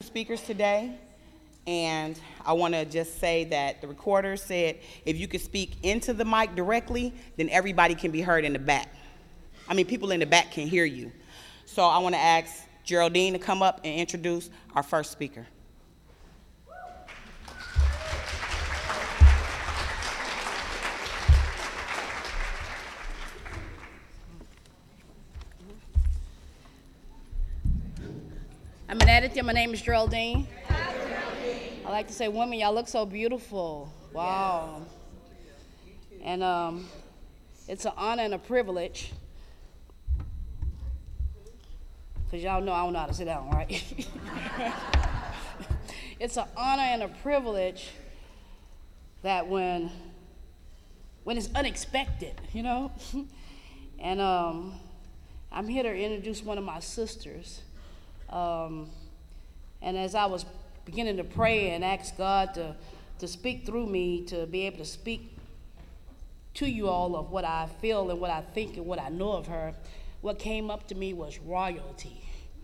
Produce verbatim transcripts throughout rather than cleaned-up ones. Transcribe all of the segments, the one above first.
speakers today, and I want to just say that the recorder said if you could speak into the mic directly, then everybody can be heard in the back. I mean, people in the back can hear you. So I want to ask Geraldine to come up and introduce our first speaker. I'm an editor. My name is Geraldine. Hi, Geraldine. I like to say, women, y'all look so beautiful. Wow. Yes. And um, it's an honor and a privilege, because y'all know I don't know how to sit down, right? It's an honor and a privilege that when, when it's unexpected, you know? And um, I'm here to introduce one of my sisters. Um, and as I was beginning to pray and ask God to, to speak through me, to be able to speak to you all of what I feel and what I think and what I know of her, what came up to me was royalty.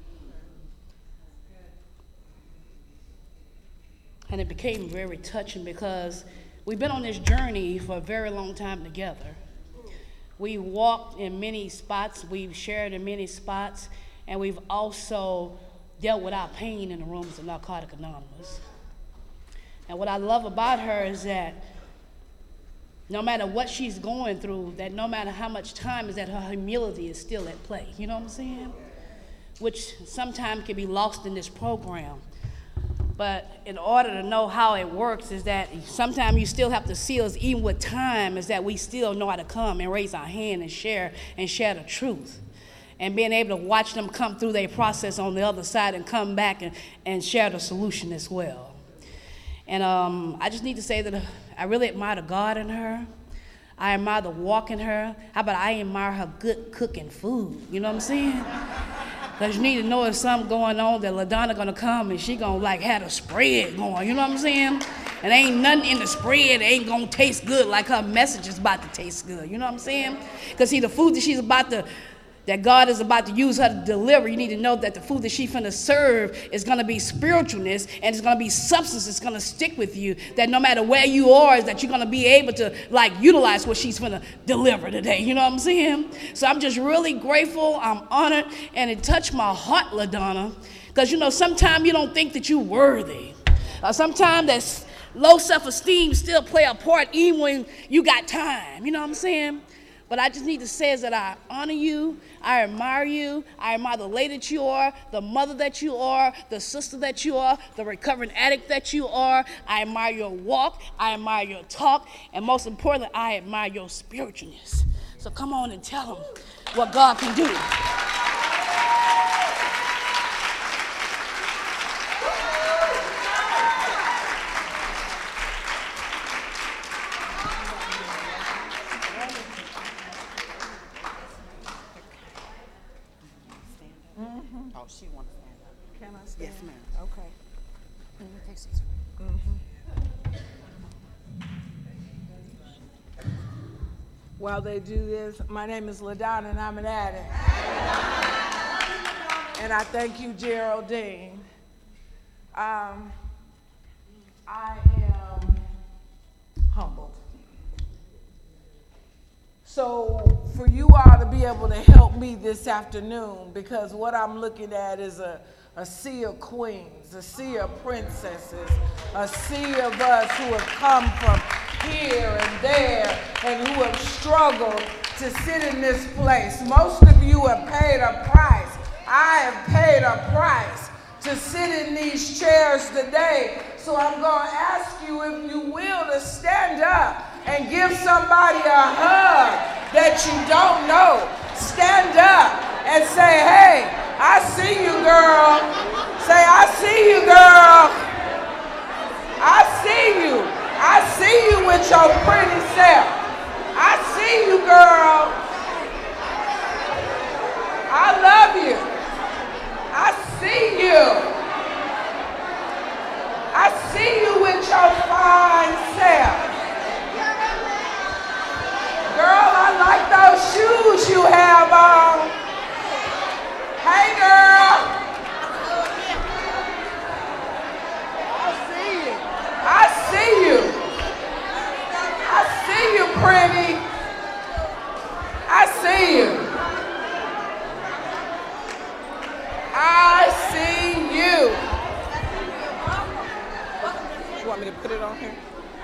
And it became very touching because we've been on this journey for a very long time together. We walked in many spots, we've shared in many spots, and we've also dealt with our pain in the rooms of Narcotic Anonymous. And what I love about her is that no matter what she's going through, that no matter how much time is that, her humility is still at play. You know what I'm saying? Which sometimes can be lost in this program. But in order to know how it works is that sometimes you still have to see us, even with time, is that we still know how to come and raise our hand and share and share the truth. And being able to watch them come through their process on the other side and come back and, and share the solution as well. And um, I just need to say that I really admire the God in her. I admire the walk in her. How about I admire her good cooking food? You know what I'm saying? Because you need to know there's something going on that LaDonna gonna come and she gonna like have a spread going, you know what I'm saying? And ain't nothing in the spread that ain't gonna taste good like her message is about to taste good, you know what I'm saying? Because see, the food that she's about to that God is about to use her to deliver, you need to know that the food that she's finna serve is gonna be spiritualness, and it's gonna be substance that's gonna stick with you, that no matter where you are, is that you're gonna be able to like utilize what she's finna deliver today, you know what I'm saying? So I'm just really grateful, I'm honored, and it touched my heart, LaDonna, because you know, sometimes you don't think that you're worthy. Uh, sometimes that low self-esteem still play a part even when you got time, you know what I'm saying? But I just need to say is that I honor you, I admire you, I admire the lady that you are, the mother that you are, the sister that you are, the recovering addict that you are. I admire your walk, I admire your talk, and most importantly, I admire your spiritualness. So come on and tell them what God can do. She wants to stand up. Can I stand? Yes, ma'am. Okay. Mm-hmm. While they do this, my name is LaDonna and I'm an addict. And I thank you, Geraldine. Um, I am humbled. So for you all to be able to help me this afternoon, because what I'm looking at is a, a sea of queens, a sea of princesses, a sea of us who have come from here and there and who have struggled to sit in this place. Most of you have paid a price. I have paid a price to sit in these chairs today. So I'm going to ask you, if you will, to stand up and give somebody a hug that you don't know. Stand up and say, hey, I see you, girl. Say, I see you, girl. I see you. I see you with your pretty self. I see you, girl. I love you. I see you. I see you with your fine self. Girl, I like those shoes you have on. Hey, girl. down here.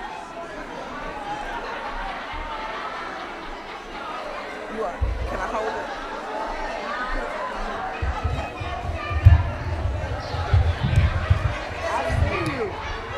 You are. Can I hold it? I see you.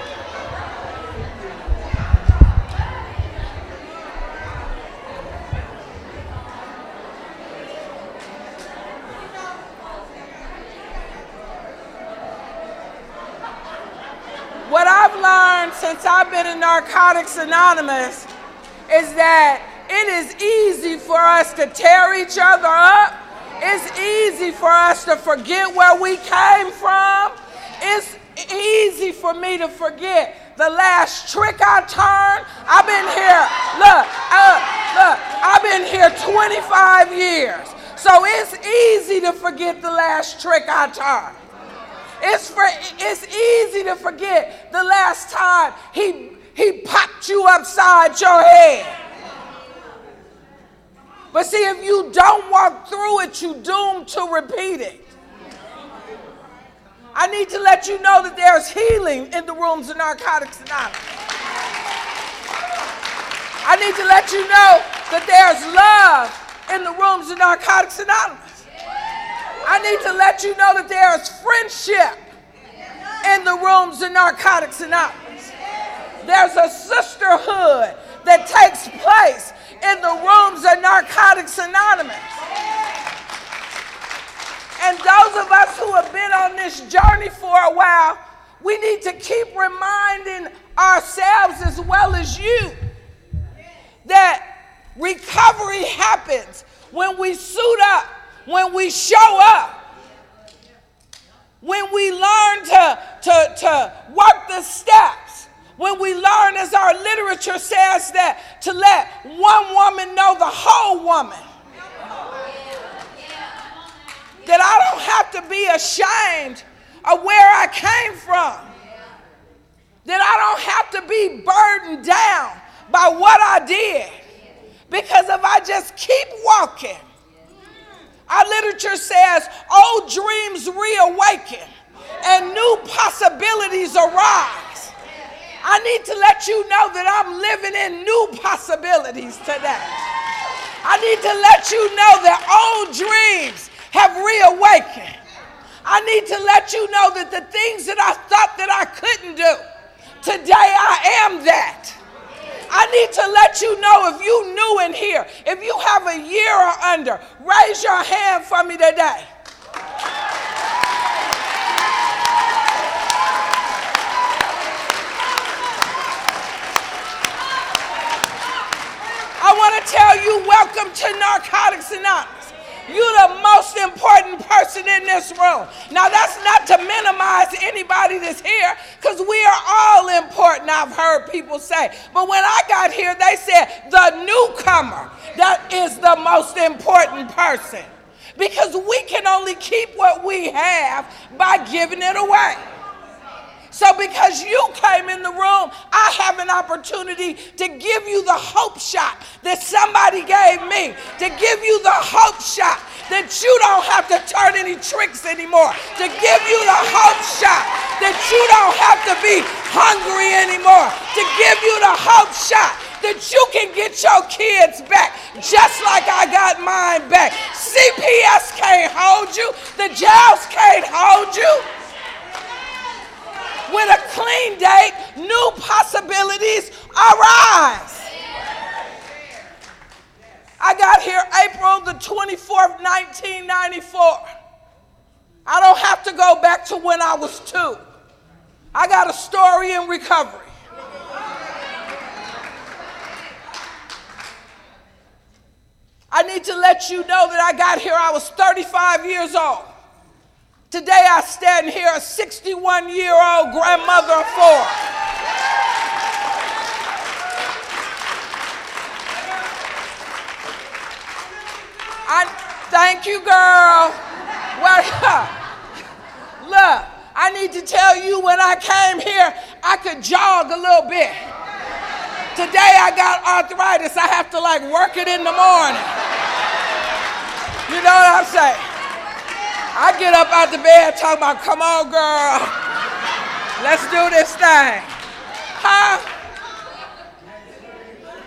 What I've learned since I've been in Narcotics Anonymous is that it is easy for us to tear each other up. It's easy for us to forget where we came from. It's easy for me to forget the last trick I turned. I've been here, look, uh, look, I've been here twenty-five years. So it's easy to forget the last trick I turned. It's, for, it's easy to forget the last time he, he popped you upside your head. But see, if you don't walk through it, you're doomed to repeat it. I need to let you know that there's healing in the rooms of Narcotics Anonymous. I need to let you know that there's love in the rooms of Narcotics Anonymous. I need to let you know that there is friendship in the rooms of Narcotics Anonymous. There's a sisterhood that takes place in the rooms of Narcotics Anonymous. And those of us who have been on this journey for a while, we need to keep reminding ourselves as well as you that recovery happens when we suit up, when we show up, when we learn to, to, to work the steps, when we learn, as our literature says, that to let one woman know the whole woman. That I don't have to be ashamed of where I came from. That I don't have to be burdened down by what I did. Because if I just keep walking, our literature says old dreams reawaken and new possibilities arise. I need to let you know that I'm living in new possibilities today. I need to let you know that old dreams have reawakened. I need to let you know that the things that I thought that I couldn't do, today I am that. I need to let you know, if you new in here, if you have a year or under, raise your hand for me today. I want to tell you, welcome to Narcotics Anonymous. You're the most important person in this room. Now, that's not to minimize anybody that's here, because we are all important, I've heard people say. But when I got here, they said the newcomer, that is the most important person. Because we can only keep what we have by giving it away. So because you came in the room, I have an opportunity to give you the hope shot that somebody gave me. To give you the hope shot that you don't have to turn any tricks anymore. To give you the hope shot that you don't have to be hungry anymore. To give you the hope shot that you can get your kids back just like I got mine back. C P S can't hold you. The jails can't hold you. With a clean date, new possibilities arise. I got here April the twenty-fourth, nineteen ninety-four. I don't have to go back to when I was two. I got a story in recovery. I need to let you know that I got here, I was thirty-five years old. Today I stand here, a sixty-one-year-old grandmother of four. I thank you, girl. Well, look, I need to tell you, when I came here, I could jog a little bit. Today I got arthritis. I have to like work it in the morning. You know what I'm saying? I get up out the bed talking about, come on, girl. Let's do this thing. Huh?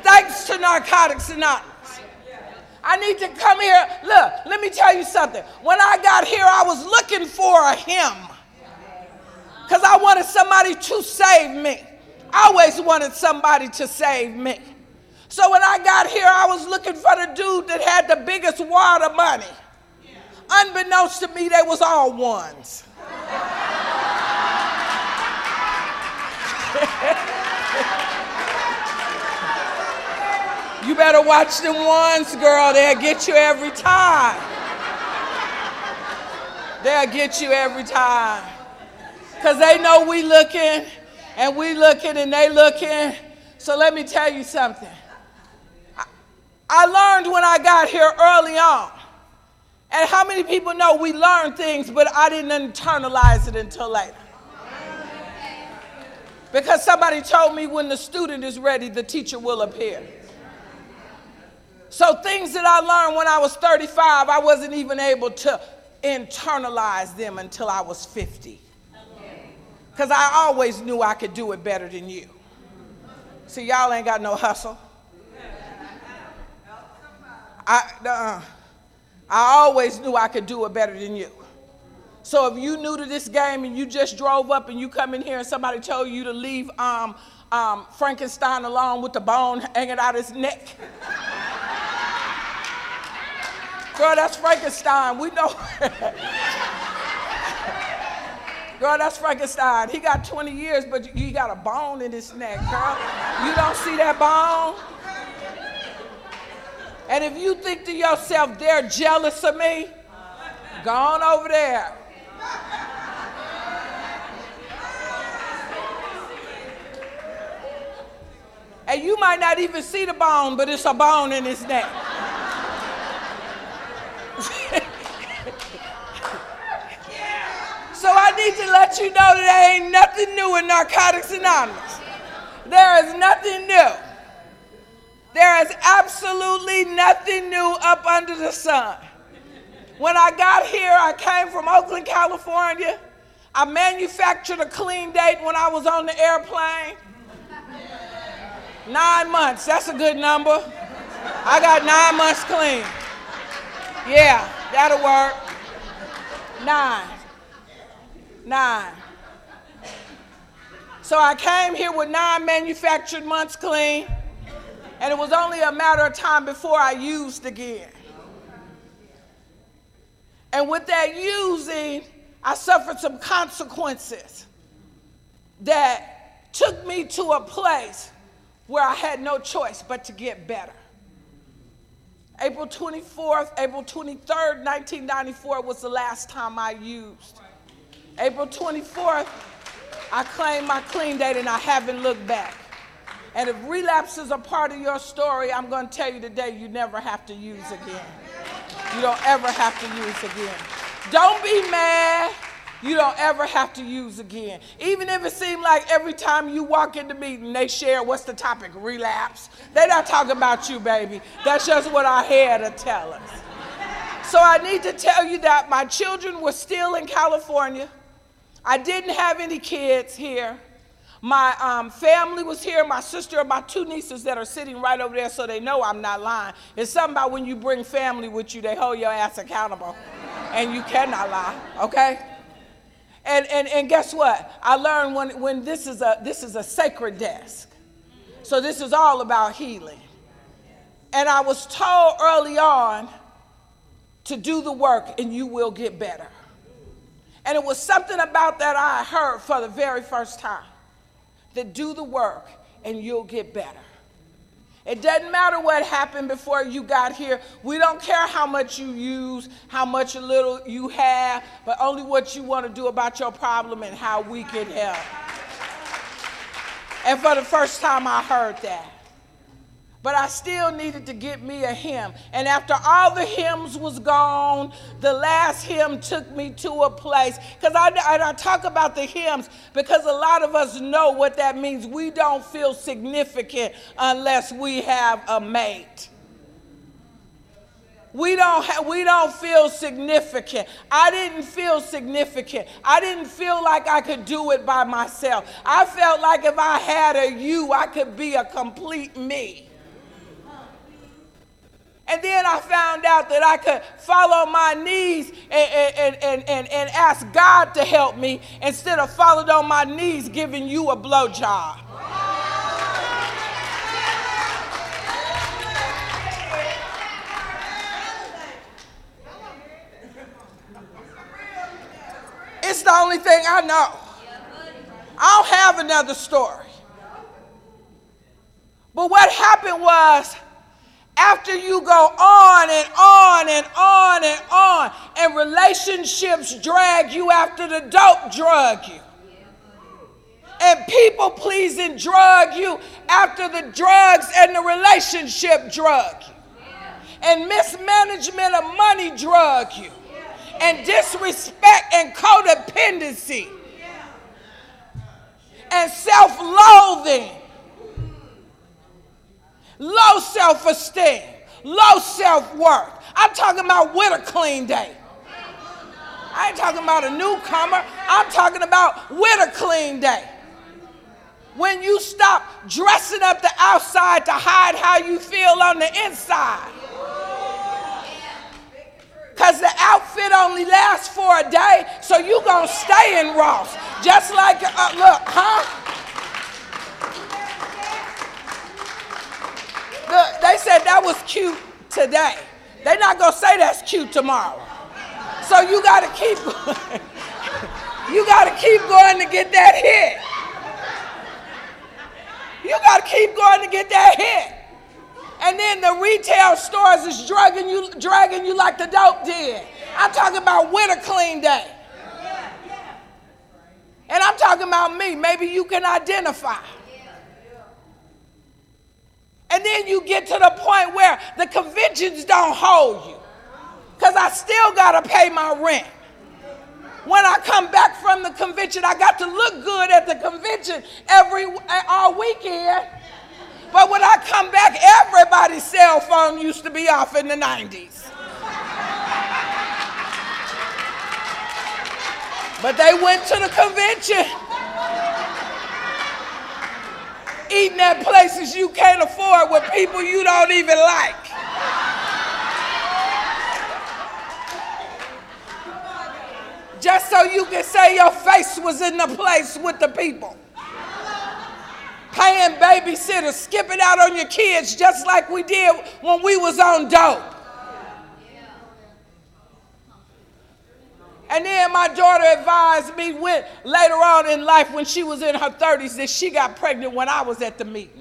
Thanks to Narcotics Anonymous. I need to come here. Look, let me tell you something. When I got here, I was looking for a hymn because I wanted somebody to save me. I always wanted somebody to save me. So when I got here, I was looking for the dude that had the biggest wad of money. Unbeknownst to me, they was all ones. You better watch them ones, girl. They'll get you every time. They'll get you every time. Because they know we looking, and we looking, and they looking. So let me tell you something. I, I learned when I got here early on. And how many people know we learn things, but I didn't internalize it until later? Because somebody told me when the student is ready, the teacher will appear. So things that I learned when I was thirty-five, I wasn't even able to internalize them until I was fifty. Because I always knew I could do it better than you. See, y'all ain't got no hustle. I, uh, I always knew I could do it better than you. So if you new to this game and you just drove up and you come in here and somebody told you to leave um, um, Frankenstein alone with the bone hanging out his neck. Girl, that's Frankenstein. We know. Girl, that's Frankenstein. He got twenty years, but he got a bone in his neck, girl. You don't see that bone? And if you think to yourself, they're jealous of me, go on over there. And you might not even see the bone, but it's a bone in his neck. So I need to let you know that there ain't nothing new in Narcotics Anonymous. There is nothing new. There is absolutely nothing new up under the sun. When I got here, I came from Oakland, California. I manufactured a clean date when I was on the airplane. Nine months, that's a good number. I got nine months clean. Yeah, that'll work. Nine. Nine. So I came here with nine manufactured months clean, and it was only a matter of time before I used again. And with that using, I suffered some consequences that took me to a place where I had no choice but to get better. April twenty-fourth, April twenty-third, nineteen ninety-four was the last time I used. April twenty-fourth, I claimed my clean date and I haven't looked back. And if relapse is a part of your story, I'm going to tell you today, you never have to use again. You don't ever have to use again. Don't be mad. You don't ever have to use again. Even if it seems like every time you walk in the meeting, they share what's the topic, relapse. They're not talking about you, baby. That's just what our head will tell us. So I need to tell you that my children were still in California. I didn't have any kids here. My um, family was here, my sister and my two nieces that are sitting right over there, so they know I'm not lying. It's something about when you bring family with you, they hold your ass accountable, and you cannot lie, okay? And, and, and guess what? I learned when, when this is a, this is a sacred desk. So this is all about healing. And I was told early on to do the work and you will get better. And it was something about that I heard for the very first time. That do the work and you'll get better. It doesn't matter what happened before you got here. We don't care how much you use, how much a little you have, but only what you want to do about your problem and how we can help. And for the first time I heard that. But I still needed to get me a hymn. And after all the hymns was gone, the last hymn took me to a place. Because I, I, I talk about the hymns because a lot of us know what that means. We don't feel significant unless we have a mate. We don't, ha- we don't feel significant. I didn't feel significant. I didn't feel like I could do it by myself. I felt like if I had a you, I could be a complete me. And then I found out that I could fall on my knees and, and, and, and, and ask God to help me instead of falling on my knees giving you a blowjob. It's the only thing I know. I don't have another story. But what happened was, after you go on and on and on and on, and relationships drag you after the dope drug you, and people pleasing drug you after the drugs and the relationship drug you, and mismanagement of money drug you, and disrespect and codependency and self-loathing, low self-esteem, low self-worth. I'm talking about with a clean day. I ain't talking about a newcomer. I'm talking about with a clean day. When you stop dressing up the outside to hide how you feel on the inside. Because the outfit only lasts for a day, so you going to stay in Ross. Just like, uh, look, huh? Look, they said that was cute today. They're not going to say that's cute tomorrow. So you got to keep going. You got to keep going to get that hit. You got to keep going to get that hit. And then the retail stores is dragging you, dragging you like the dope did. I'm talking about with a clean day. And I'm talking about me. Maybe you can identify. And then you get to the point where the conventions don't hold you. Because I still got to pay my rent. When I come back from the convention, I got to look good at the convention every all weekend. But when I come back, everybody's cell phone used to be off in the nineties. But they went to the convention, eating at places you can't afford with people you don't even like. Just so you can say your face was in the place with the people. Paying babysitters, skipping out on your kids just like we did when we was on dope. And then my daughter advised me when, later on in life when she was in her thirties that she got pregnant when I was at the meeting.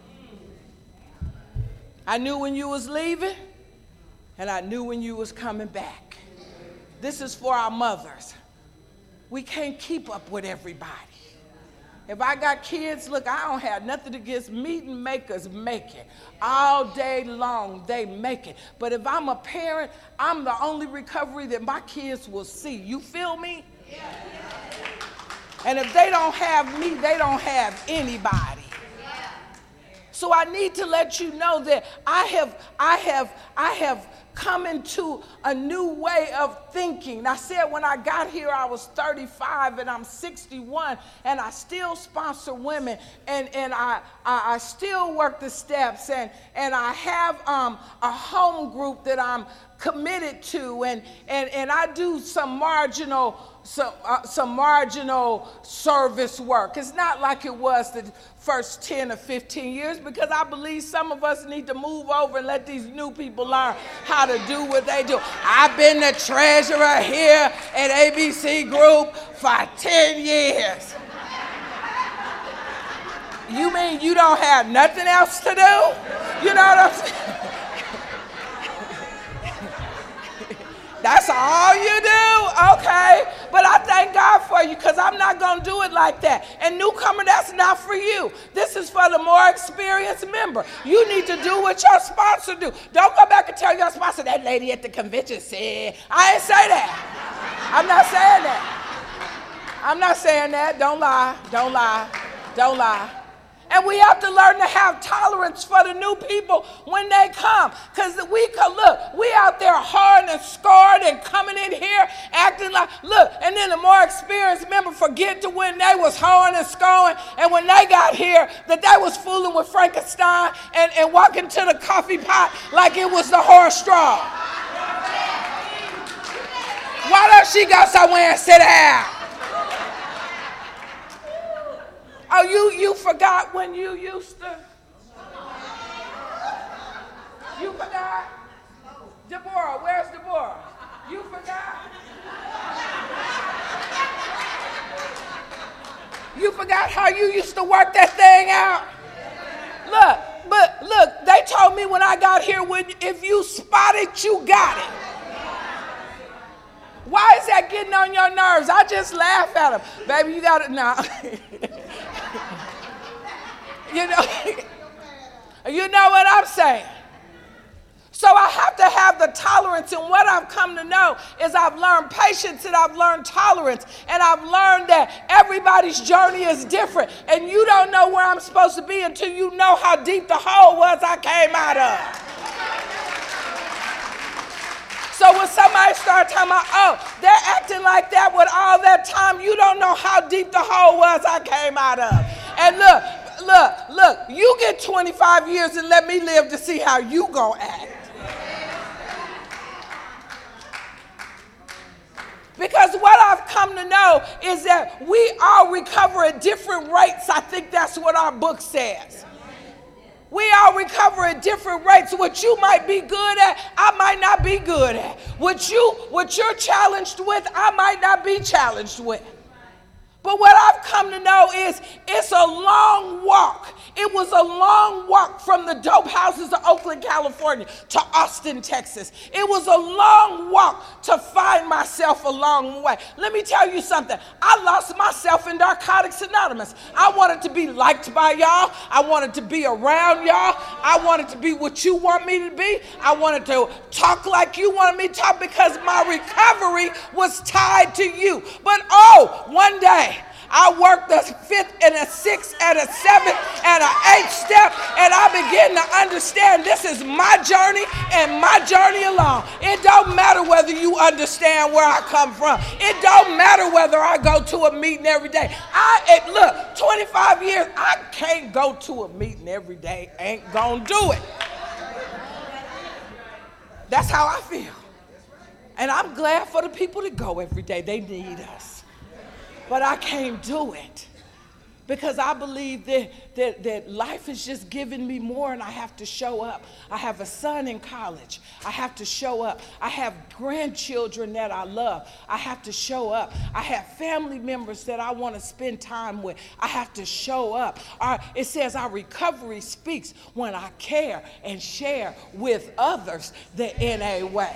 I knew when you was leaving and I knew when you was coming back. This is for our mothers. We can't keep up with everybody. If I got kids, look, I don't have nothing against meeting makers make it. All day long, they make it. But if I'm a parent, I'm the only recovery that my kids will see. You feel me? Yeah. And if they don't have me, they don't have anybody. Yeah. So I need to let you know that I have, I have, I have come into a new way of thinking. I said when I got here I was thirty-five and I'm sixty-one and I still sponsor women and, and I, I, I still work the steps and, and I have um, a home group that I'm committed to and, and, and I do some marginal some, uh, some marginal service work. It's not like it was the first ten or fifteen years because I believe some of us need to move over and let these new people learn how to do what they do. I've been the treasurer here at A B C Group for ten years. You mean you don't have nothing else to do? You know what I'm saying? That's all you do? Okay. But I thank God for you because I'm not going to do it like that. And newcomer, that's not for you. This is for the more experienced member. You need to do what your sponsor do. Don't go back and tell your sponsor, that lady at the convention said. I ain't say that. I'm not saying that. I'm not saying that. Don't lie. Don't lie. Don't lie. And we have to learn to have tolerance for the new people when they come. Because we could look, we out there hard and scarred and coming in here acting like, look, and then the more experienced member forget to when they was hard and scarring, and when they got here, that they was fooling with Frankenstein and, and walking to the coffee pot like it was the horse straw. Why don't she go somewhere and sit down? Oh, you, you forgot when you used to? You forgot? Deborah, where's Deborah? You forgot? You forgot how you used to work that thing out? Look, but look, they told me when I got here, when if you spot it, you got it. Why is that getting on your nerves? I just laugh at them. Baby, you got it now. You know, you know what I'm saying? So I have to have the tolerance, and what I've come to know is I've learned patience and I've learned tolerance, and I've learned that everybody's journey is different, and you don't know where I'm supposed to be until you know how deep the hole was I came out of. So when somebody starts talking about, oh, they're acting like that with all that time, you don't know how deep the hole was I came out of. And look, look, look, you get twenty-five years and let me live to see how you gonna act. Because what I've come to know is that we all recover at different rates. I think that's what our book says. We all recover at different rates. What you might be good at, I might not be good at. What you, what you're challenged with, I might not be challenged with. But what I've come to know is it's a long walk. It was a long walk from the dope houses of Oakland, California to Austin, Texas. It was a long walk to find myself along the way. Let me tell you something. I lost myself in Narcotics Anonymous. I wanted to be liked by y'all. I wanted to be around y'all. I wanted to be what you want me to be. I wanted to talk like you wanted me to talk because my recovery was tied to you. But oh, one day, I worked a fifth and a sixth and a seventh and an eighth step, and I began to understand this is my journey and my journey alone. It don't matter whether you understand where I come from. It don't matter whether I go to a meeting every day. I it, look, twenty-five years, I can't go to a meeting every day. Ain't gonna do it. That's how I feel. And I'm glad for the people that go every day. They need us. But I can't do it because I believe that, that, that life is just giving me more and I have to show up. I have a son in college. I have to show up. I have grandchildren that I love. I have to show up. I have family members that I want to spend time with. I have to show up. Our, it says our recovery speaks when I care and share with others the N A way.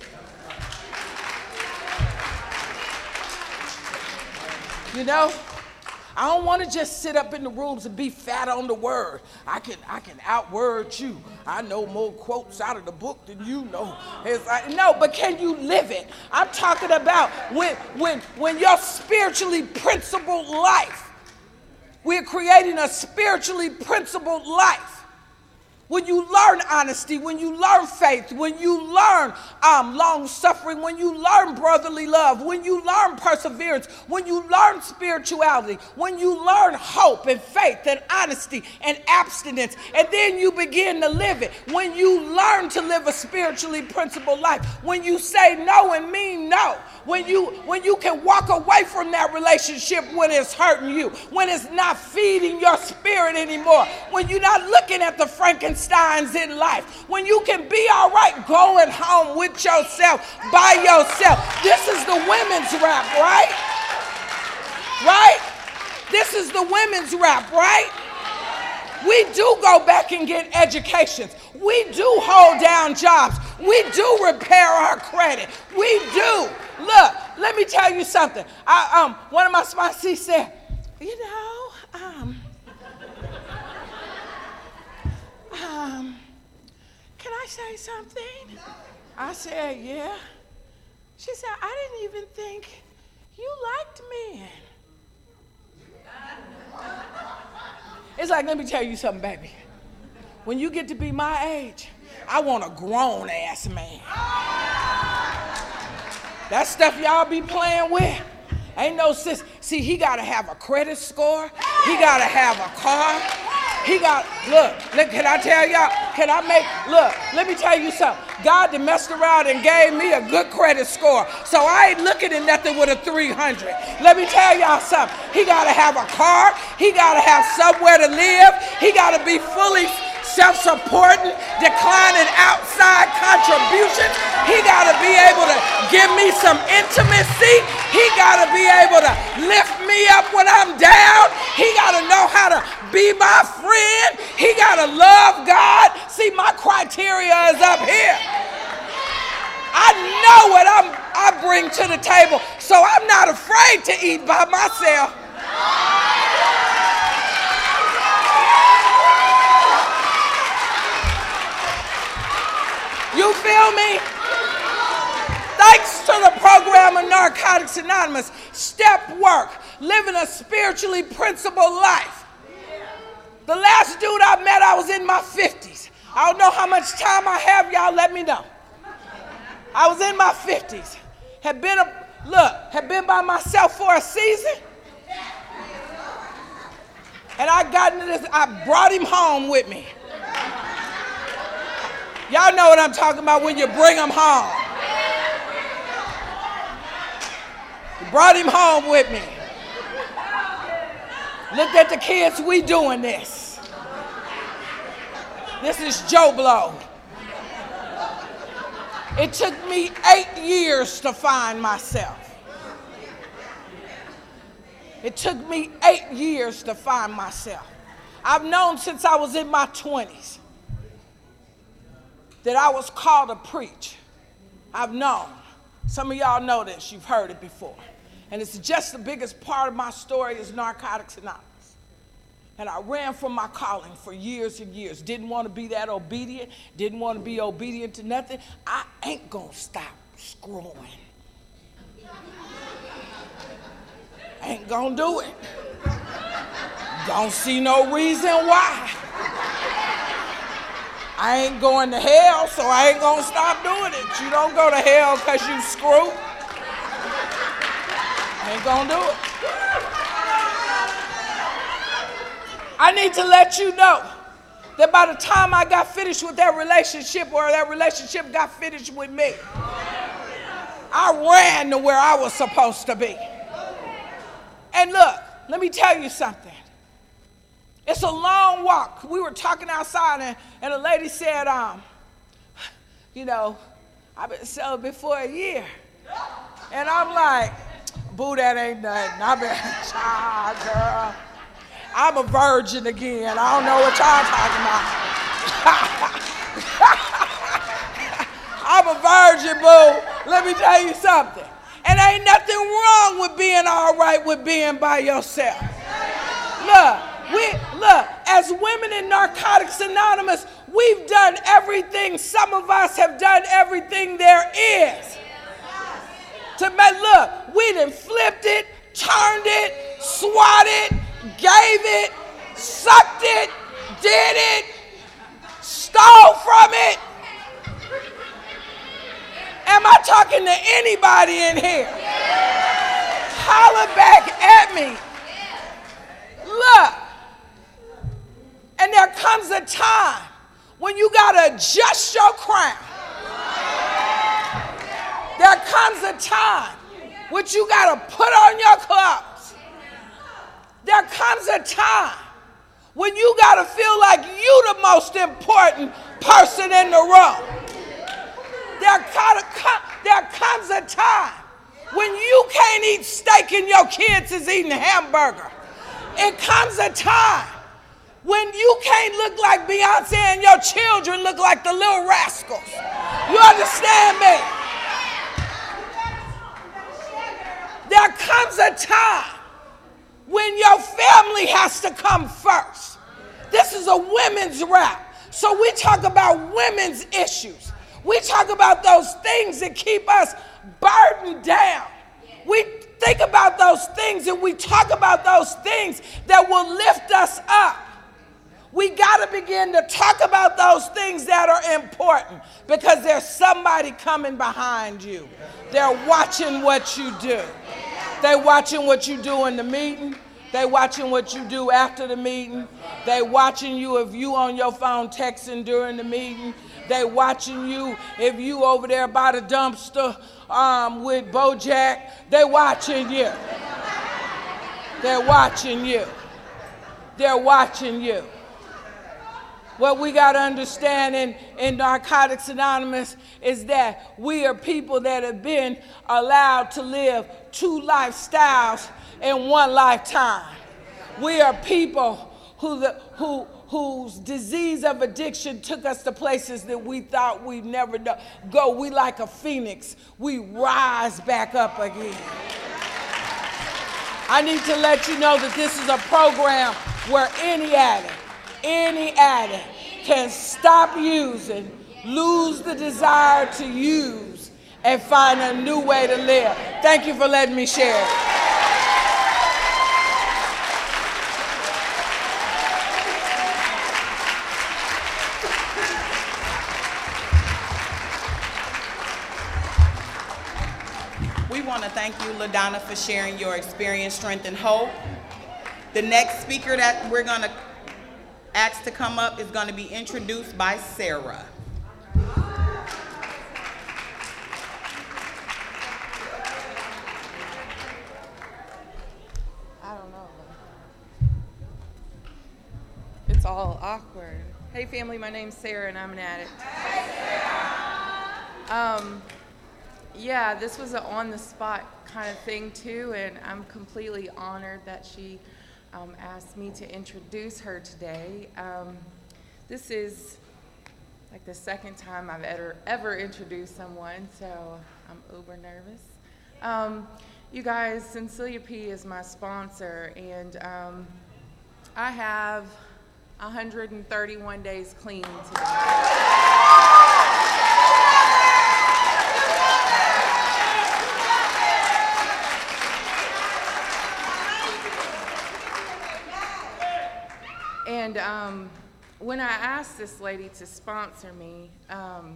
You know, I don't want to just sit up in the rooms and be fat on the word. I can I can outword you. I know more quotes out of the book than you know. It's like, no, but can you live it? I'm talking about when when when your spiritually principled life. We're creating a spiritually principled life. When you learn honesty, when you learn faith, when you learn um, long-suffering, when you learn brotherly love, when you learn perseverance, when you learn spirituality, when you learn hope and faith and honesty and abstinence, and then you begin to live it. When you learn to live a spiritually principled life, when you say no and mean no, when you, when you can walk away from that relationship when it's hurting you, when it's not feeding your spirit anymore, when you're not looking at the Frankenstein Steins in life, when you can be all right going home with yourself, by yourself. This is the women's rap, right? Right? This is the women's rap, right? We do go back and get educations. We do hold down jobs. We do repair our credit. We do. Look, let me tell you something. I, um, one of my sponsees said, you know, um, Um, can I say something? I said, yeah. She said, I didn't even think you liked men. It's like, let me tell you something, baby. When you get to be my age, I want a grown-ass man. That stuff y'all be playing with, ain't no sense. See, he got to have a credit score. He got to have a car. He got, look, look, can I tell y'all, can I make, look, let me tell you something. God done messed around and gave me a good credit score. So I ain't looking at nothing with a three hundred. Let me tell y'all something. He got to have a car. He got to have somewhere to live. He got to be fully self-supporting, declining outside contributions. He got to be able to give me some intimacy. He got to be able to lift me up when I'm down. He got to know how to be my friend. He got to love God. See, my criteria is up here. I know what I'm, I bring to the table, so I'm not afraid to eat by myself. You feel me? Thanks to the program of Narcotics Anonymous, step work, living a spiritually principled life. The last dude I met, I was in my fifties. I don't know how much time I have, y'all let me know. I was in my fifties. Had been, a, look, had been by myself for a season. And I got into this, I brought him home with me. Y'all know what I'm talking about when you bring him home. Brought him home with me. Looked at the kids, we doing this. This is Joe Blow. It took me eight years to find myself. It took me eight years to find myself. I've known since I was in my twenties that I was called to preach. I've known. Some of y'all know this. You've heard it before. And it's just the biggest part of my story is Narcotics Anonymous. And I ran from my calling for years and years. Didn't want to be that obedient. Didn't want to be obedient to nothing. I ain't going to stop screwing. Ain't going to do it. Don't see no reason why. I ain't going to hell, so I ain't going to stop doing it. You don't go to hell because you screw. I ain't going to do it. I need to let you know that by the time I got finished with that relationship or that relationship got finished with me, I ran to where I was supposed to be. And look, let me tell you something. It's a long walk. We were talking outside, and, and a lady said, um, you know, I've been celibate for a year. And I'm like, boo, that ain't nothing. I've been, child, girl. I'm a virgin again. I don't know what y'all talking about. I'm a virgin, boo. Let me tell you something. And ain't nothing wrong with being all right with being by yourself. Look. We, look, as women in Narcotics Anonymous, we've done everything. Some of us have done everything there is. To make, look, we done flipped it, turned it, swatted, gave it, sucked it, did it, stole from it. Am I talking to anybody in here? Holler back at me. Look. And there comes a time when you got to adjust your crown. There comes a time when you got to put on your clothes. There comes a time when you got to feel like you the most important person in the room. There, there comes a time when you can't eat steak and your kids is eating hamburger. It comes a time when you can't look like Beyonce and your children look like the Little Rascals. You understand me? There comes a time when your family has to come first. This is a women's rap. So we talk about women's issues. We talk about those things that keep us burdened down. We think about those things and we talk about those things that will lift us up. We got to begin to talk about those things that are important because there's somebody coming behind you. They're watching what you do. They're watching what you do in the meeting. They're watching what you do after the meeting. They're watching you if you on your phone texting during the meeting. They're watching you if you over there by the dumpster um, with Bojack. They're watching you. They're watching you. They're watching you. What we got to understand in, in Narcotics Anonymous is that we are people that have been allowed to live two lifestyles in one lifetime. We are people who, the, who, whose disease of addiction took us to places that we thought we'd never go. We like a phoenix. We rise back up again. I need to let you know that this is a program where any addict, any addict can stop using, lose the desire to use, and find a new way to live. Thank you for letting me share. We want to thank you, LaDonna, for sharing your experience, strength, and hope. The next speaker that we're going to ask to come up is going to be introduced by Sarah. I don't know. It's all awkward. Hey family, my name's Sarah and I'm an addict. Um, yeah, this was an on-the-spot kind of thing too, and I'm completely honored that she um, asked me to introduce her today. Um, this is like the second time I've ever, ever introduced someone, so I'm uber nervous. Um, you guys, Cecilia P is my sponsor, and um, I have one hundred thirty-one days clean today. And um, when I asked this lady to sponsor me, um,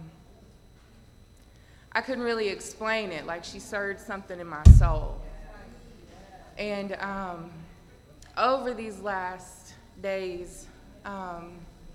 I couldn't really explain it. Like, she stirred something in my soul. And um, over these last days, um,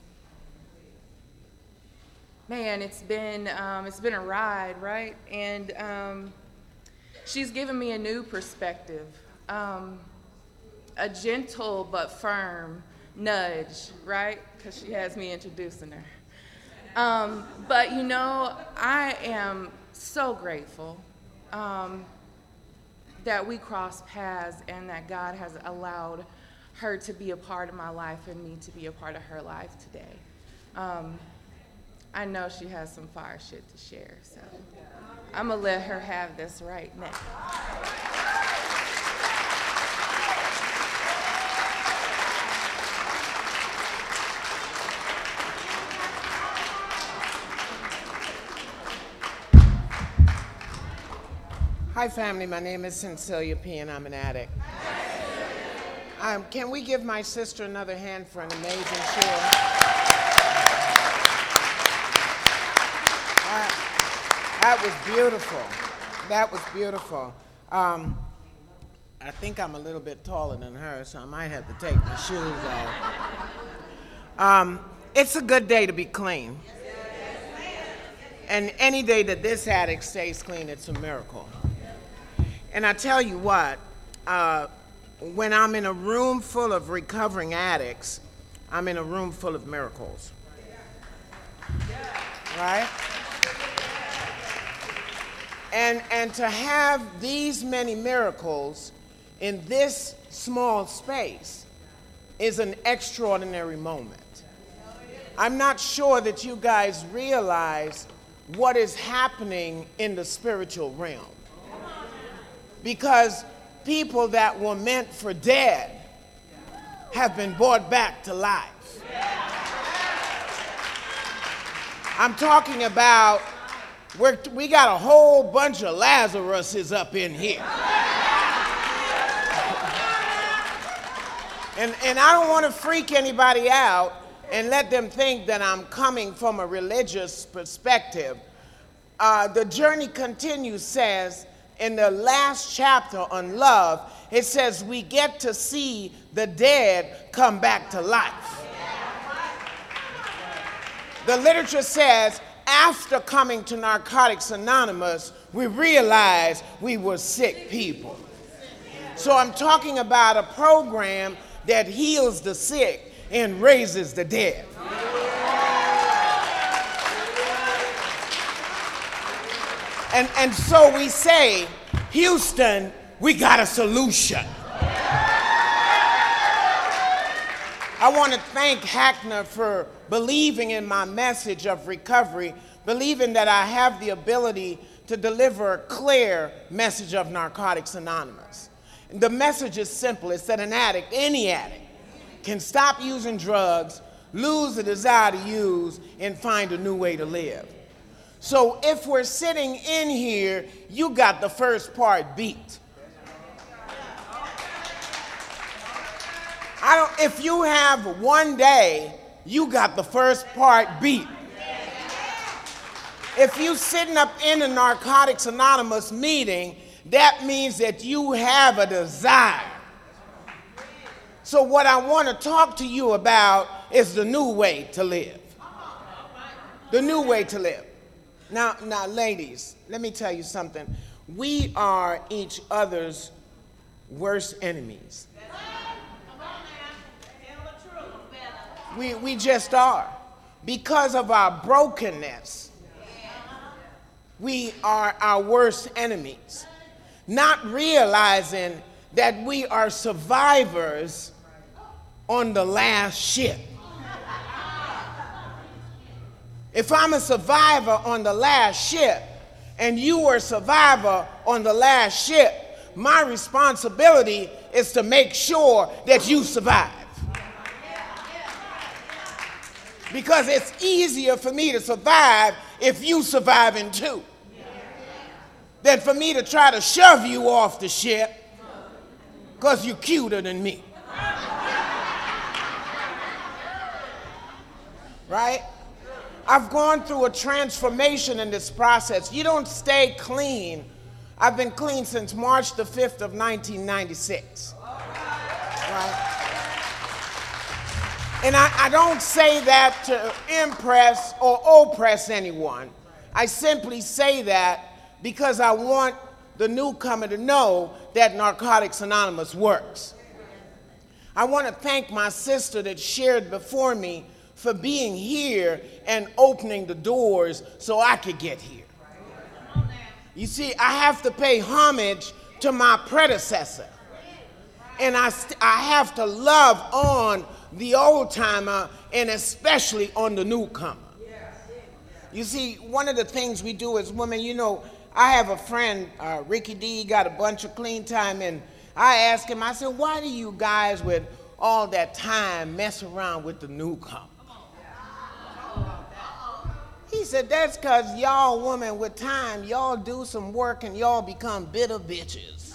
man, it's been um, it's been a ride, right? And um, she's given me a new perspective, um, a gentle but firm nudge, right? Because she has me introducing her. Um, but you know, I am so grateful um, that we crossed paths and that God has allowed her to be a part of my life and me to be a part of her life today. Um, I know she has some fire shit to share, so I'm gonna let her have this right now. Hi family, my name is Cecilia P and I'm an addict. Um, can we give my sister another hand for an amazing share? Uh, that was beautiful. That was beautiful. Um, I think I'm a little bit taller than her, so I might have to take my shoes off. Um, it's a good day to be clean. And any day that this addict stays clean, it's a miracle. And I tell you what, uh, when I'm in a room full of recovering addicts, I'm in a room full of miracles. Right? And, and to have these many miracles in this small space is an extraordinary moment. I'm not sure that you guys realize what is happening in the spiritual realm. Because people that were meant for dead have been brought back to life. I'm talking about, we're, we got a whole bunch of Lazaruses up in here. And, and I don't want to freak anybody out, and let them think that I'm coming from a religious perspective. Uh, the journey continues says, in the last chapter on love, it says we get to see the dead come back to life. The literature says after coming to Narcotics Anonymous, we realized we were sick people. So I'm talking about a program that heals the sick and raises the dead. And, and so we say, Houston, we got a solution. I want to thank Hackner for believing in my message of recovery, believing that I have the ability to deliver a clear message of Narcotics Anonymous. The message is simple. It's that an addict, any addict, can stop using drugs, lose the desire to use, and find a new way to live. So if we're sitting in here, you got the first part beat. I don't, if you have one day, you got the first part beat. If you sitting up in a Narcotics Anonymous meeting, that means that you have a desire. So what I want to talk to you about is the new way to live. The new way to live. Now, now, ladies, let me tell you something. We are each other's worst enemies. We, we just are. Because of our brokenness, we are our worst enemies. Not realizing that we are survivors on the last ship. If I'm a survivor on the last ship and you are a survivor on the last ship, my responsibility is to make sure that you survive. Because it's easier for me to survive if you surviving too than for me to try to shove you off the ship because you're cuter than me. Right? I've gone through a transformation in this process. You don't stay clean. I've been clean since March the fifth of nineteen ninety-six. Right? And I, I don't say that to impress or oppress anyone. I simply say that because I want the newcomer to know that Narcotics Anonymous works. I want to thank my sister that shared before me for being here and opening the doors so I could get here. You see, I have to pay homage to my predecessor. And I, st- I have to love on the old timer and especially on the newcomer. You see, one of the things we do as women, you know, I have a friend, uh, Ricky D, got a bunch of clean time, and I asked him, I said, why do you guys with all that time mess around with the newcomer? He said, that's because y'all women with time, y'all do some work and y'all become bitter bitches.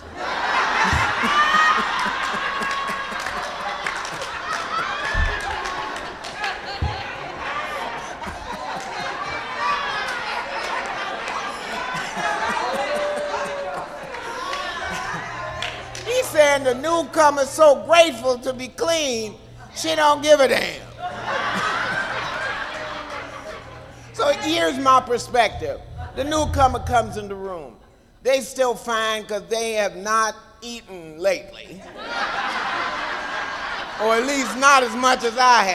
He said the newcomer's so grateful to be clean, she don't give a damn. So here's my perspective. The newcomer comes in the room. They still fine because they have not eaten lately. Or at least not as much as I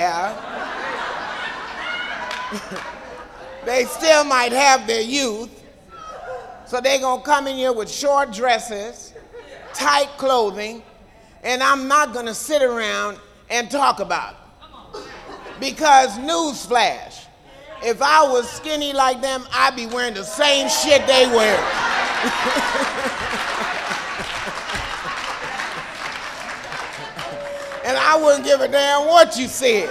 have. They still might have their youth. So they're going to come in here with short dresses, tight clothing, and I'm not going to sit around and talk about it. Because newsflash, if I was skinny like them, I'd be wearing the same shit they wear. And I wouldn't give a damn what you said.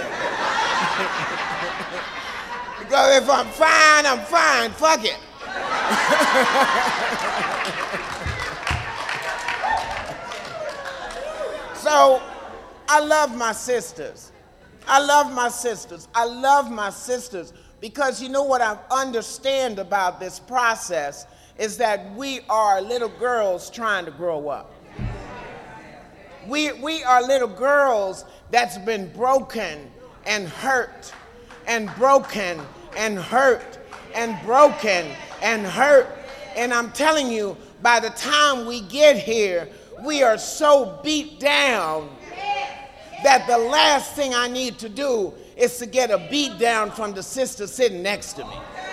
Because if I'm fine, I'm fine. Fuck it. So, I love my sisters. I love my sisters. I love my sisters because you know what I understand about this process is that we are little girls trying to grow up. We, we are little girls that's been broken and hurt and broken and hurt and broken and hurt. And I'm telling you, by the time we get here, we are so beat down that the last thing I need to do is to get a beat down from the sister sitting next to me.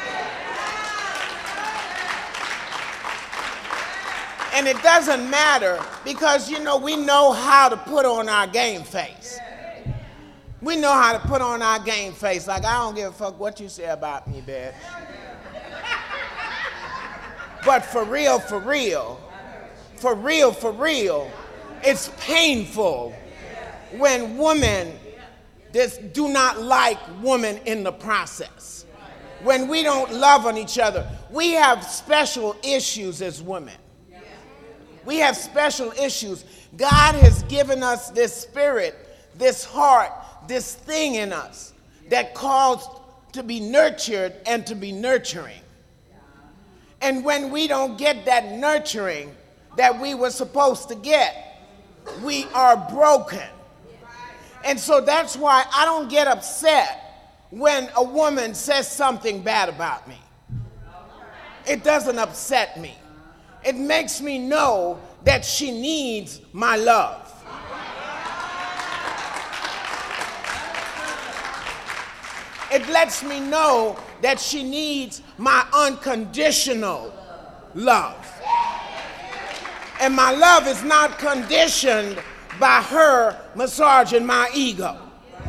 And it doesn't matter because, you know, we know how to put on our game face. We know how to put on our game face. Like, I don't give a fuck what you say about me, bitch. But for real, for real, for real, for real, it's painful when women just do not like women in the process. When we don't love on each other. We have special issues as women. We have special issues. God has given us this spirit, this heart, this thing in us that calls to be nurtured and to be nurturing. And when we don't get that nurturing that we were supposed to get, we are broken. And so that's why I don't get upset when a woman says something bad about me. It doesn't upset me. It makes me know that she needs my love. It lets me know that she needs my unconditional love. And my love is not conditioned by her massaging my ego.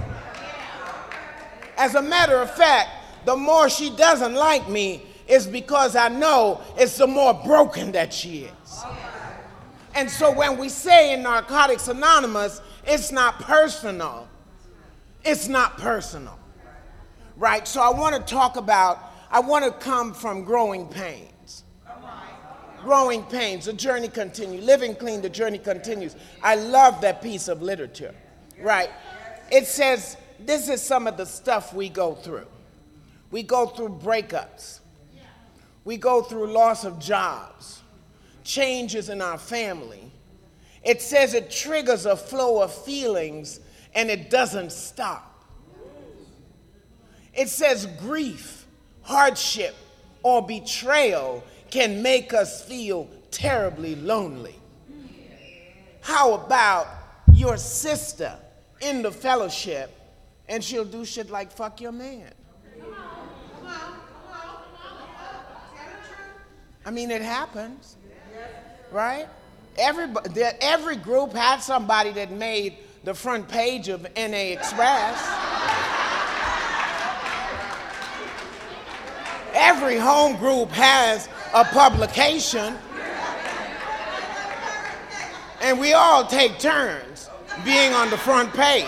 As a matter of fact, the more she doesn't like me is because I know it's the more broken that she is. And so when we say in Narcotics Anonymous, it's not personal. It's not personal. Right? So I want to talk about, I want to come from growing pains. Growing pains, the journey continues. Living clean, the journey continues. I love that piece of literature. Right? It says, this is some of the stuff we go through. We go through breakups. We go through loss of jobs, changes in our family. It says it triggers a flow of feelings and it doesn't stop. It says grief, hardship, or betrayal can make us feel terribly lonely. How about your sister in the fellowship and she'll do shit like fuck your man? I mean, it happens, right? Everybody, every group had somebody that made the front page of N A Express. Every home group has a publication. And we all take turns being on the front page.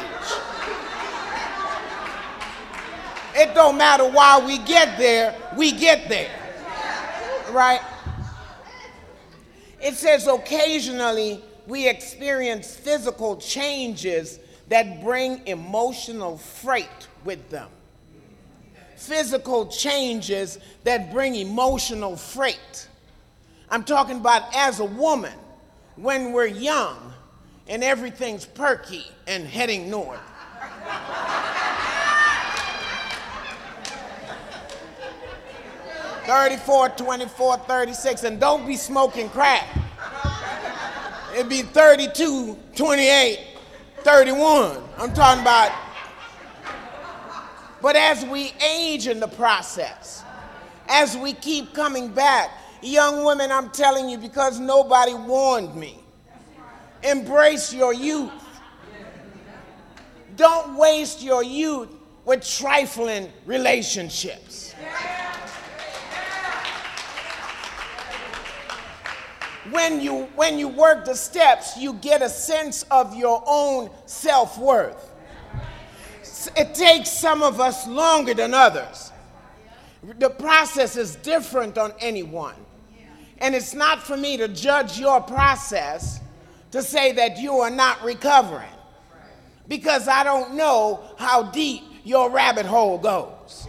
It don't matter why we get there, we get there. Right? It says occasionally we experience physical changes that bring emotional freight with them. Physical changes that bring emotional freight. I'm talking about as a woman, when we're young and everything's perky and heading north. thirty-four, twenty-four, thirty-six, and don't be smoking crack. It'd be thirty-two, twenty-eight, thirty-one. I'm talking about. But as we age in the process, as we keep coming back, young women, I'm telling you, because nobody warned me, embrace your youth. Don't waste your youth with trifling relationships. When you, when you work the steps, you get a sense of your own self-worth. It takes some of us longer than others. The process is different on anyone. And it's not for me to judge your process to say that you are not recovering. because I don't know how deep your rabbit hole goes.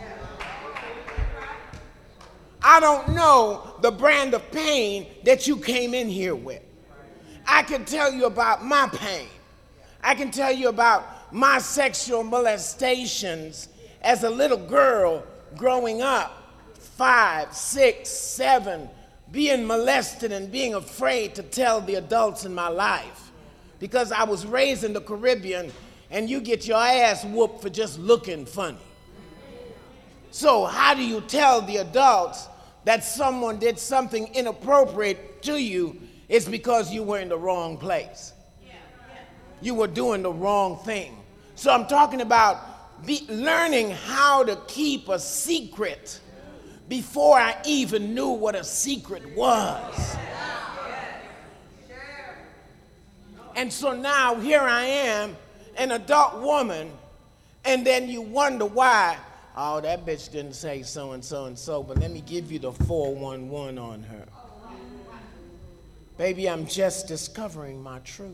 I don't know the brand of pain that you came in here with. I can tell you about my pain. I can tell you about my sexual molestations as a little girl growing up, five, six, seven, being molested and being afraid to tell the adults in my life because I was raised in the Caribbean and you get your ass whooped for just looking funny. So how do you tell the adults that someone did something inappropriate to you? It's because you were in the wrong place. You were doing the wrong thing. So I'm talking about be, learning how to keep a secret before I even knew what a secret was. And so now here I am, an adult woman, and then you wonder why, oh, that bitch didn't say so and so and so, but let me give you the four one one on her. Baby, I'm just discovering my truth.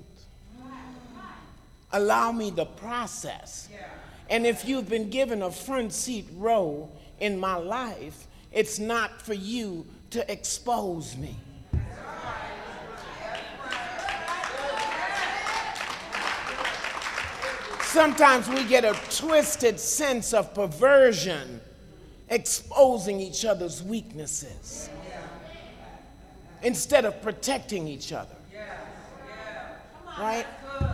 Allow me the process. And if you've been given a front seat row in my life, it's not for you to expose me. Sometimes we get a twisted sense of perversion, exposing each other's weaknesses instead of protecting each other. Right?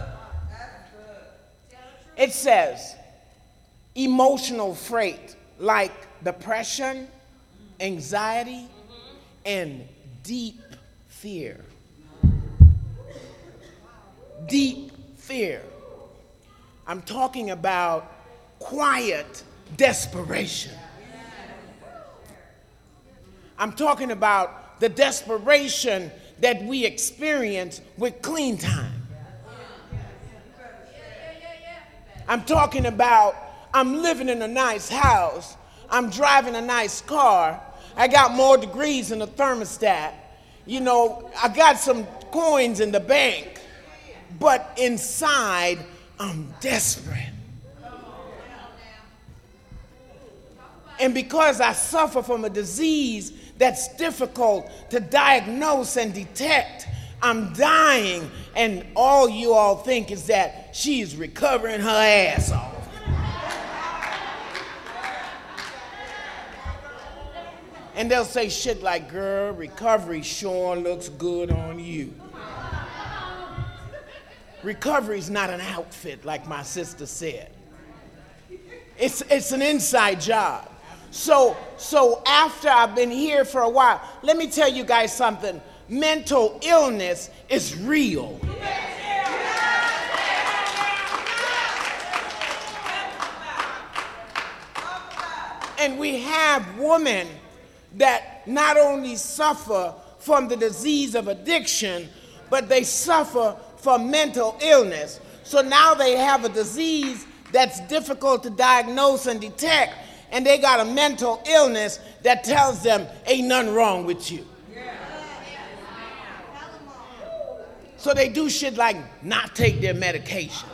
It says emotional freight like depression, anxiety, and deep fear. Deep fear. I'm talking about quiet desperation. I'm talking about the desperation that we experience with clean time. I'm talking about I'm living in a nice house, I'm driving a nice car, I got more degrees in the thermostat, you know, I got some coins in the bank, but inside I'm desperate. And because I suffer from a disease that's difficult to diagnose and detect, I'm dying, and all you all think is that she's recovering her ass off. And they'll say shit like, girl, recovery sure looks good on you. Recovery's not an outfit, like my sister said. It's, it's an inside job. So, so after I've been here for a while, let me tell you guys something. Mental illness is real. And we have women that not only suffer from the disease of addiction, but they suffer from mental illness. So now they have a disease that's difficult to diagnose and detect, and they got a mental illness that tells them ain't nothing wrong with you. So they do shit like not take their medication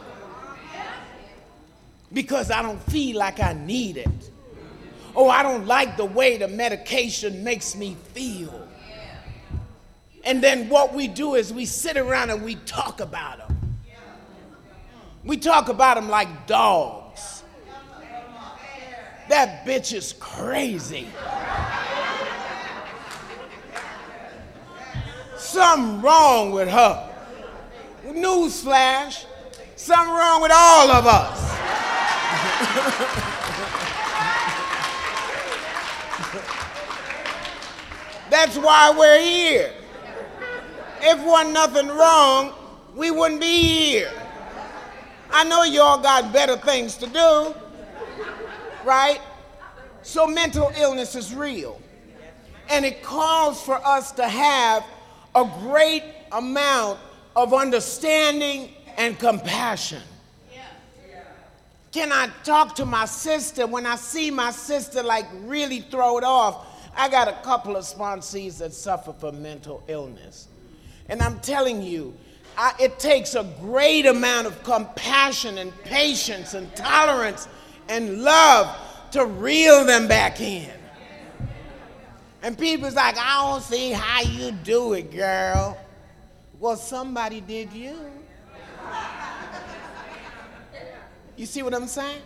because I don't feel like I need it. Oh, I don't like the way the medication makes me feel. And then what we do is we sit around and we talk about them. We talk about them like dogs. That bitch is crazy. Something wrong with her. Newsflash, something wrong with all of us. That's why we're here. If wasn't nothing wrong, we wouldn't be here. I know y'all got better things to do, right? So mental illness is real. And it calls for us to have a great amount of understanding and compassion. Can I talk to my sister when I see my sister like really throw it off? I got a couple of sponsees that suffer from mental illness. And I'm telling you, I, it takes a great amount of compassion and patience and tolerance and love to reel them back in. And people's like, I don't see how you do it, girl. Well, somebody did you. You see what I'm saying?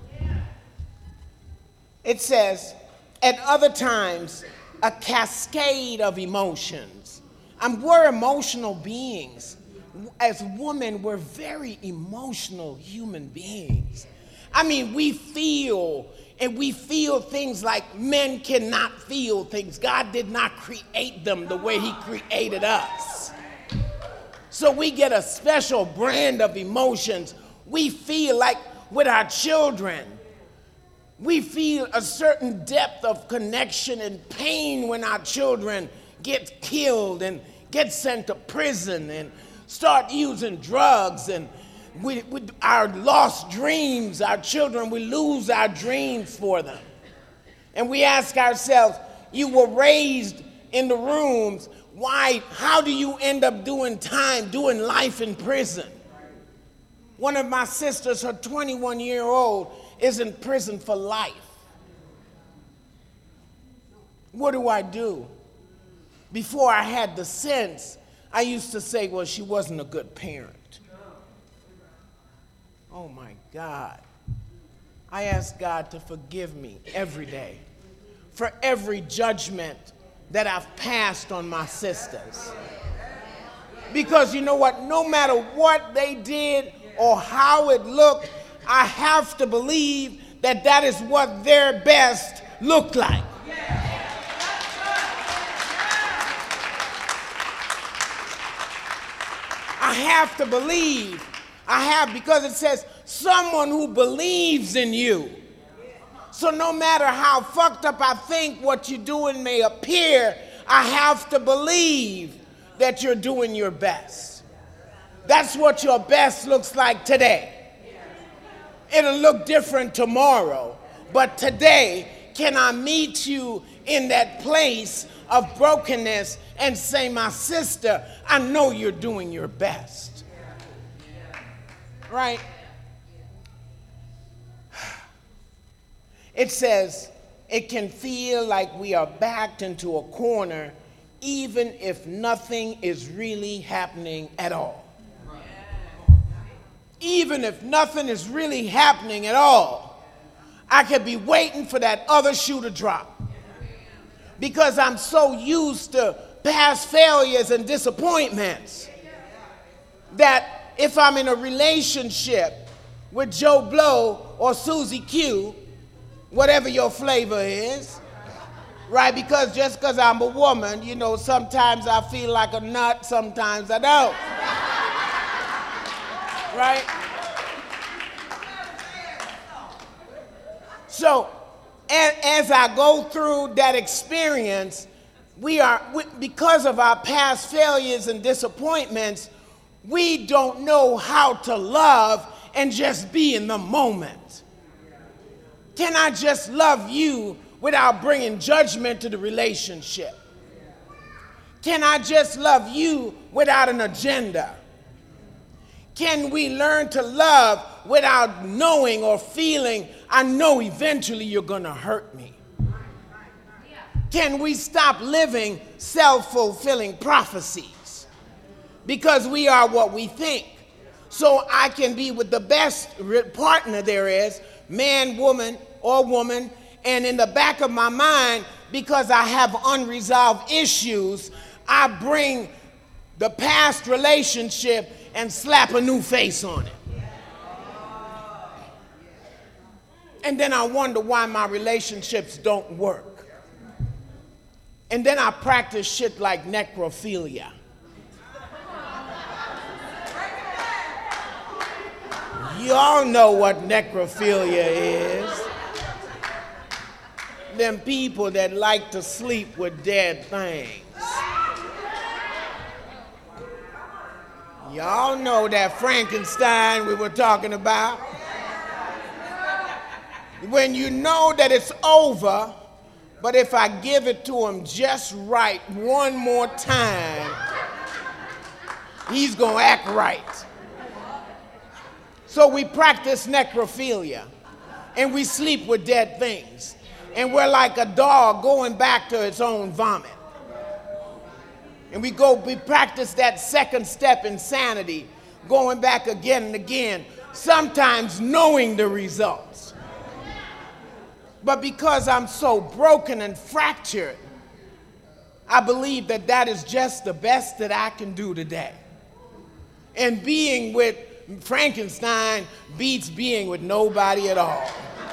It says, at other times, a cascade of emotions. And we're emotional beings. As women, we're very emotional human beings. I mean, we feel, and we feel things like men cannot feel things. God did not create them the way he created us. So we get a special brand of emotions. We feel like with our children, we feel a certain depth of connection and pain when our children get killed and get sent to prison and start using drugs, and we, with our lost dreams, our children, we lose our dreams for them. And we ask ourselves, you were raised in the rooms, why, how do you end up doing time, doing life in prison? One of my sisters, her twenty-one-year-old, is in prison for life. What do I do? Before I had the sense, I used to say, well, she wasn't a good parent. Oh my God. I ask God to forgive me every day for every judgment that I've passed on my sisters. Because you know what? No matter what they did or how it looked, I have to believe that that is what their best looked like. I have to believe. I have, because it says someone who believes in you. So no matter how fucked up I think what you're doing may appear, I have to believe that you're doing your best. That's what your best looks like today. It'll look different tomorrow, but today, can I meet you in that place of brokenness and say, my sister, I know you're doing your best. Right? It says, it can feel like we are backed into a corner even if nothing is really happening at all. Even if nothing is really happening at all, I could be waiting for that other shoe to drop. Because I'm so used to past failures and disappointments that if I'm in a relationship with Joe Blow or Susie Q, whatever your flavor is, right? Because just because I'm a woman, you know, sometimes I feel like a nut, sometimes I don't. Right? So, as, as I go through that experience, we are, we, because of our past failures and disappointments, we don't know how to love and just be in the moment. Can I just love you without bringing judgment to the relationship? Can I just love you without an agenda? Can we learn to love without knowing or feeling, I know eventually you're going to hurt me? Can we stop living self-fulfilling prophecies? Because we are what we think. So I can be with the best partner there is, man, woman, or woman, and in the back of my mind, because I have unresolved issues, I bring the past relationship and slap a new face on it. And then I wonder why my relationships don't work. And then I practice shit like necrophilia. Y'all know what necrophilia is. Them people that like to sleep with dead things. Y'all know that Frankenstein we were talking about. When you know that it's over, but if I give it to him just right one more time, he's going to act right. So we practice necrophilia, and we sleep with dead things. And we're like a dog going back to its own vomit. And we go, we practice that second step insanity, going back again and again, sometimes knowing the results. But because I'm so broken and fractured, I believe that that is just the best that I can do today. And being with Frankenstein beats being with nobody at all.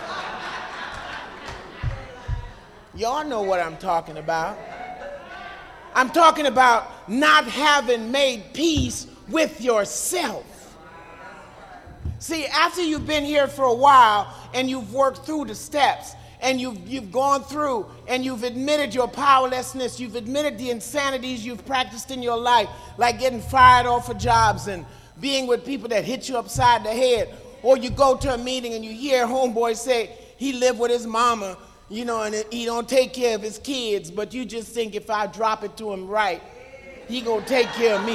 Y'all know what I'm talking about. I'm talking about not having made peace with yourself. See, after you've been here for a while and you've worked through the steps and you've, you've gone through and you've admitted your powerlessness, you've admitted the insanities you've practiced in your life, like getting fired off of jobs and being with people that hit you upside the head, or you go to a meeting and you hear homeboy say he lived with his mama, you know, and he don't take care of his kids, but you just think if I drop it to him right, he gonna take care of me.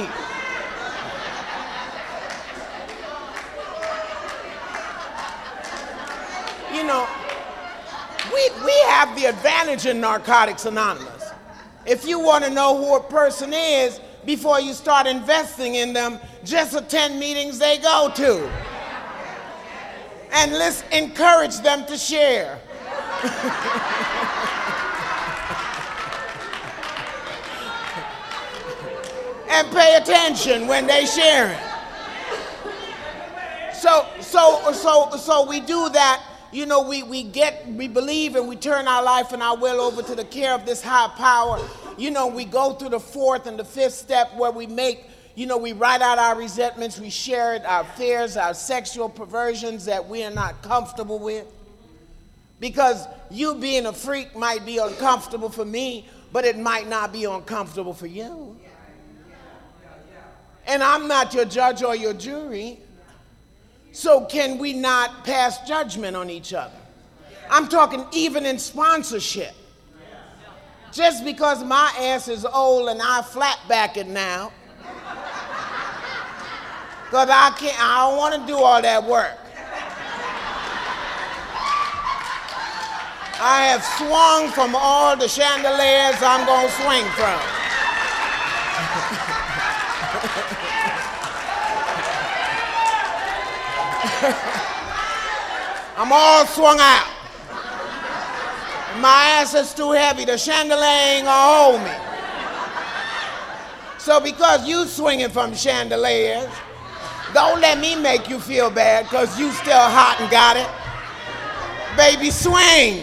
You know, we, we have the advantage in Narcotics Anonymous. If you want to know who a person is before you start investing in them, just attend meetings they go to. And let's encourage them to share. And pay attention when they share it. So, so, so, so we do that. You know, we, we get, we believe and we turn our life and our will over to the care of this high power. You know, we go through the fourth and the fifth step where we make, you know, we write out our resentments, we share it, our fears, our sexual perversions that we are not comfortable with. Because you being a freak might be uncomfortable for me, but it might not be uncomfortable for you. And I'm not your judge or your jury. So can we not pass judgment on each other? I'm talking even in sponsorship. Just because my ass is old and I flat back it now, because I can't, I don't want to do all that work. I have swung from all the chandeliers I'm going to swing from. I'm all swung out. My ass is too heavy. The chandelier ain't gonna hold me. So because you swinging from chandeliers, don't let me make you feel bad because you still hot and got it. Baby, swing.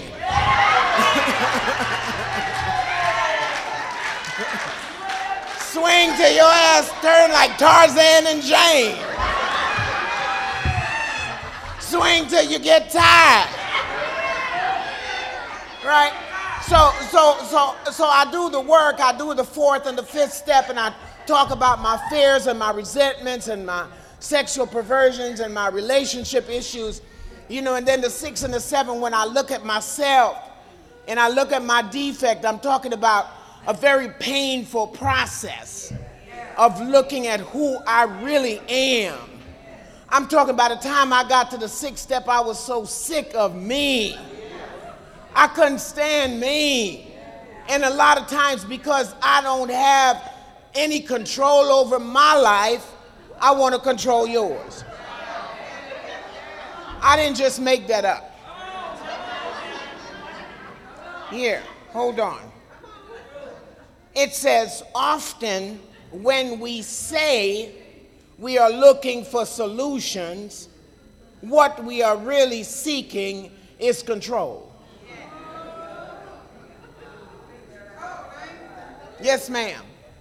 Swing till your ass turn like Tarzan and Jane. Swing till you get tired. Right? So, so, so, so I do the work, I do the fourth and the fifth step, and I talk about my fears and my resentments and my sexual perversions and my relationship issues, you know, and then the sixth and the seventh, when I look at myself and I look at my defect, I'm talking about a very painful process of looking at who I really am. I'm talking about the time I got to the sixth step, I was so sick of me. I couldn't stand me. And a lot of times because I don't have any control over my life, I want to control yours. I didn't just make that up. Here, hold on. It says, often when we say we are looking for solutions, what we are really seeking is control. Yes, ma'am.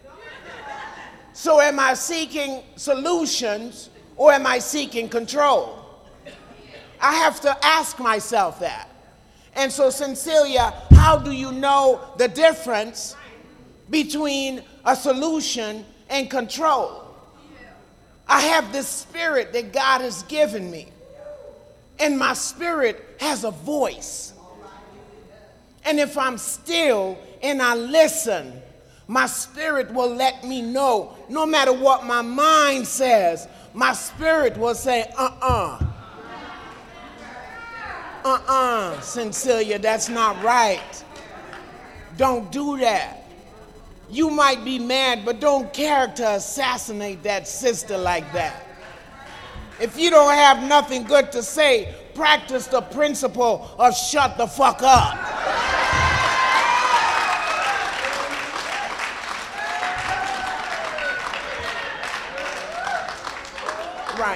So am I seeking solutions or am I seeking control? I have to ask myself that. And so, Cecilia, how do you know the difference between a solution and control? I have this spirit that God has given me, and my spirit has a voice. And if I'm still and I listen, My spirit will let me know, no matter what my mind says, my spirit will say, uh-uh. Uh-uh, Cecilia, that's not right. Don't do that. You might be mad, but don't character assassinate that sister like that. If you don't have nothing good to say, practice the principle of shut the fuck up. Right.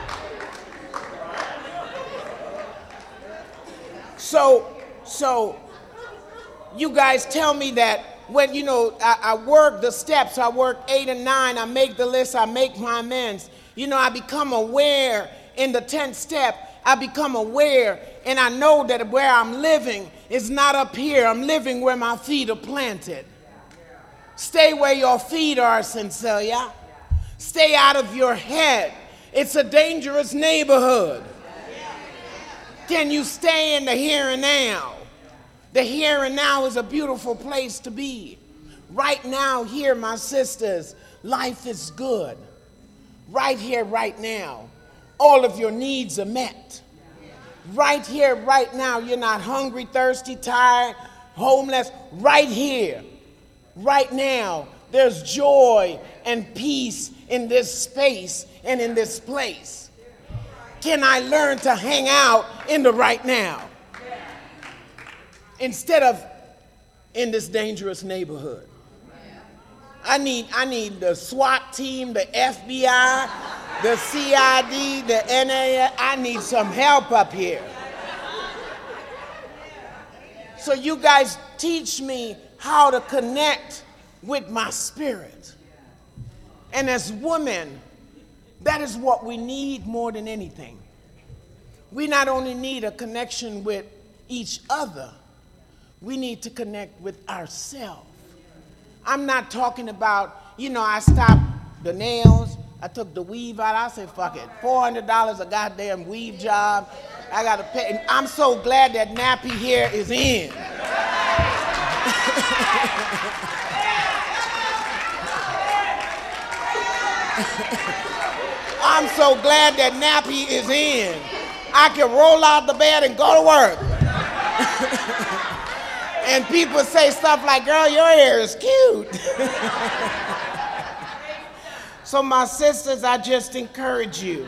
So, so you guys tell me that when, you know, I, I work the steps, I work eight and nine, I make the list, I make my amends. You know, I become aware in the tenth step, I become aware, and I know that where I'm living is not up here. I'm living where my feet are planted. Stay where your feet are, Cecilia. Stay out of your head. It's a dangerous neighborhood. Can you stay in the here and now? The here and now is a beautiful place to be. Right now, here, my sisters, life is good. Right here, right now, all of your needs are met. Right here, right now, you're not hungry, thirsty, tired, homeless. Right here, right now, there's joy and peace in this space and in this place. Can I learn to hang out in the right now instead of in this dangerous neighborhood? I need, I need the SWAT team, the F B I, the C I D, the N A A. I need some help up here. So you guys teach me how to connect with my spirit. And as women, that is what we need more than anything. We not only need a connection with each other, we need to connect with ourselves. I'm not talking about, you know, I stopped the nails, I took the weave out, I said, fuck it, four hundred dollars a goddamn weave job, I gotta pay. And I'm so glad that nappy hair is in. I'm so glad that nappy is in. I can roll out the bed and go to work. And people say stuff like, girl, your hair is cute. So my sisters, I just encourage you,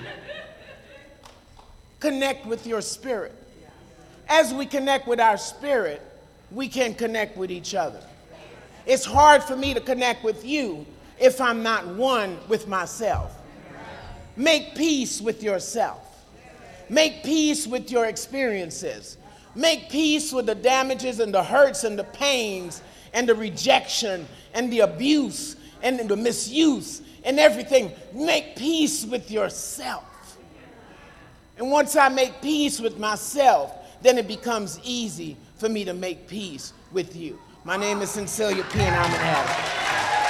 connect with your spirit. As we connect with our spirit, we can connect with each other. It's hard for me to connect with you if I'm not one with myself. Make peace with yourself. Make peace with your experiences. Make peace with the damages and the hurts and the pains and the rejection and the abuse and the misuse and everything. Make peace with yourself. And once I make peace with myself, then it becomes easy for me to make peace with you. My name is Cecilia P. and I'm in heaven.